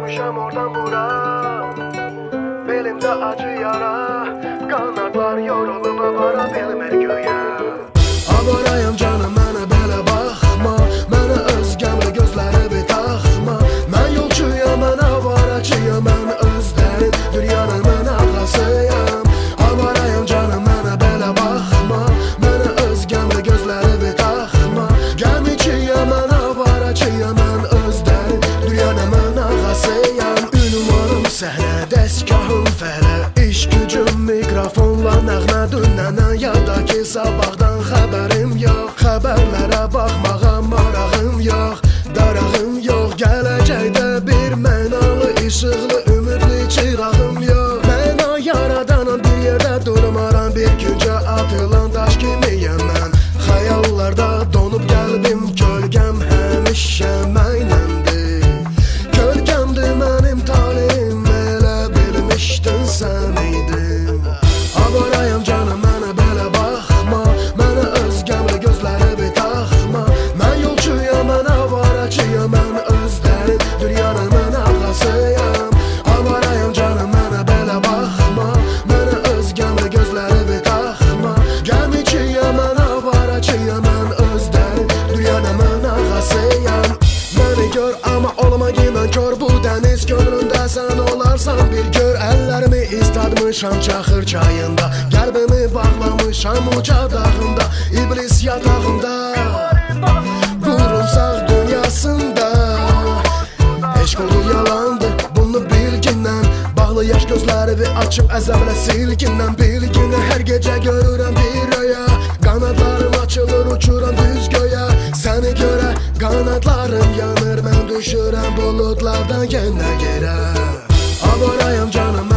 düşmüşəm oradan bura. Belimdə acı yara, qanadlar yorulub avara belimə göyə. Avarayam canım mənə belə baxma, mənə özgəmli gözləri bir taxma. Mən yolçuyam, mən avaracıyam, mən özlərin dünyanın ağasıyam. Avarayam canım mənə belə baxma, mənə özgəmli gözləri bir taxma. Gəmiciyam, mən avaracıyam, mən özlərin dünyanın ağasıyam. Ünvanım səhnə, dəstgahım fəhlə, iş gücüm mikrofonla nəğmə dünənən yada ki sabahdan xəbərim yox. Xəbərlərə baxmağa marağım yox, darağım yox. Gələcəkdə bir mənalı, işıqlı, ümidli çırağım yox. Məna yaradanam, bir yerdə durmaram, bir güncə atılan daş kimiyəm mən. Xəyallarda donub qəlbim, kölgəm həmişə mənimdir. Kölgəmdir mənim talihim, elə bilmişdin sən idin. Avarayam canım mənə belə baxma, mənə özgəmli gözləri bir taxma. Mən yolçuyam, mən avaracıyam, mən özlərin dünyanın ağasıyam. Avarayam canım mənə belə baxma, mənə özgəmli gözləri bir taxma. Gəmiciyam, mən avaracıyam, mən özlərin dünyanın ağasıyam. Məni gör, amma olma ki mən kör, bu dəniz gönlündə sən olarsan bir gör. Əllərimi istadmışam çaxır çayında, qəlbimi bağlamışam uca dağında, iblis yatağında, qurumsaq dünyasında. Eşq oldu yalandır, bunu bilgindən, bağlı yaş gözlərimi açıb əzəmlə silgindən. Bilginə hər gecə görürəm bir röya, qanadlarım açılır uçuram düz göyə. Səni görə qanadlarım yanır, mən düşürəm buludlardan yenə yerə. Avarayam canım